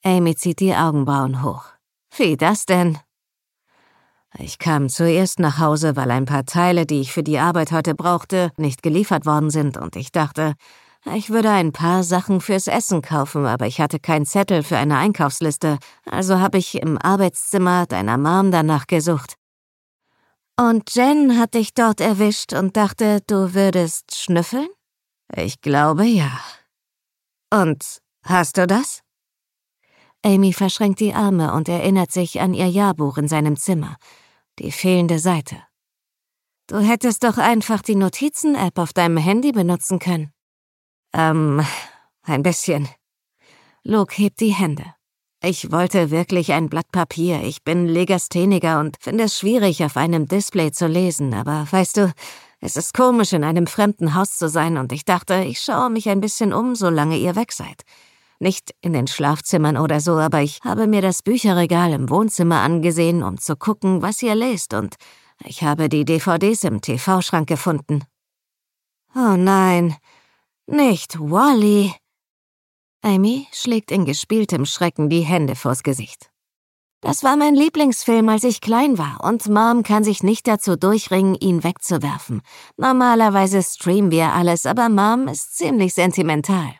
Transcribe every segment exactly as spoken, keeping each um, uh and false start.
Amy zieht die Augenbrauen hoch. Wie das denn? Ich kam zuerst nach Hause, weil ein paar Teile, die ich für die Arbeit heute brauchte, nicht geliefert worden sind und ich dachte, ich würde ein paar Sachen fürs Essen kaufen, aber ich hatte keinen Zettel für eine Einkaufsliste, also habe ich im Arbeitszimmer deiner Mom danach gesucht. Und Jen hat dich dort erwischt und dachte, du würdest schnüffeln? Ich glaube, ja. Und hast du das? Amy verschränkt die Arme und erinnert sich an ihr Jahrbuch in seinem Zimmer. Die fehlende Seite. Du hättest doch einfach die Notizen-App auf deinem Handy benutzen können. Ähm, ein bisschen. Luke hebt die Hände. Ich wollte wirklich ein Blatt Papier. Ich bin Legastheniker und finde es schwierig, auf einem Display zu lesen. Aber weißt du, es ist komisch, in einem fremden Haus zu sein und ich dachte, ich schaue mich ein bisschen um, solange ihr weg seid. Nicht in den Schlafzimmern oder so, aber ich habe mir das Bücherregal im Wohnzimmer angesehen, um zu gucken, was ihr lest und ich habe die D V Ds im T V-Schrank gefunden. Oh nein, nicht Wall-E. Amy schlägt in gespieltem Schrecken die Hände vors Gesicht. Das war mein Lieblingsfilm, als ich klein war, und Mom kann sich nicht dazu durchringen, ihn wegzuwerfen. Normalerweise streamen wir alles, aber Mom ist ziemlich sentimental.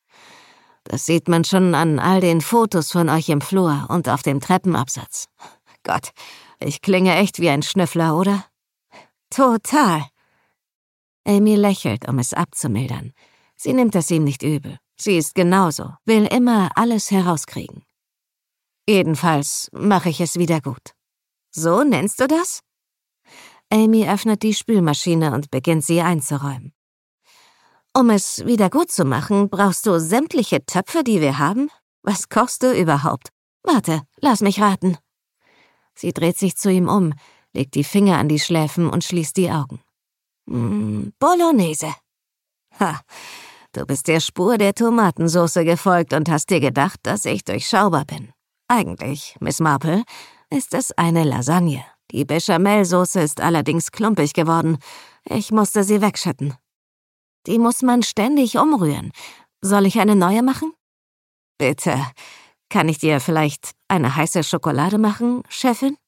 Das sieht man schon an all den Fotos von euch im Flur und auf dem Treppenabsatz. Gott, ich klinge echt wie ein Schnüffler, oder? Total. Amy lächelt, um es abzumildern. Sie nimmt es ihm nicht übel. Sie ist genauso, will immer alles herauskriegen. Jedenfalls mache ich es wieder gut. So nennst du das? Amy öffnet die Spülmaschine und beginnt sie einzuräumen. Um es wieder gut zu machen, brauchst du sämtliche Töpfe, die wir haben? Was kochst du überhaupt? Warte, lass mich raten. Sie dreht sich zu ihm um, legt die Finger an die Schläfen und schließt die Augen. Hm, Bolognese. Ha, du bist der Spur der Tomatensauce gefolgt und hast dir gedacht, dass ich durchschaubar bin. Eigentlich, Miss Marple, ist es eine Lasagne. Die Bechamelsauce ist allerdings klumpig geworden. Ich musste sie wegschütten. Die muss man ständig umrühren. Soll ich eine neue machen? Bitte. Kann ich dir vielleicht eine heiße Schokolade machen, Chefin?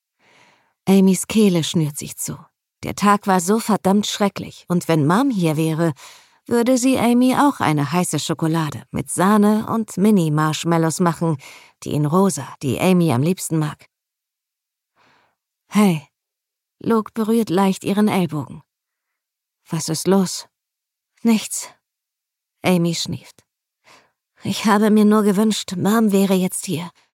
Amys Kehle schnürt sich zu. Der Tag war so verdammt schrecklich, und wenn Mom hier wäre, würde sie Amy auch eine heiße Schokolade mit Sahne und Mini-Marshmallows machen, die in rosa, die Amy am liebsten mag. Hey, Luke berührt leicht ihren Ellbogen. Was ist los? Nichts. Amy schnieft. Ich habe mir nur gewünscht, Mom wäre jetzt hier.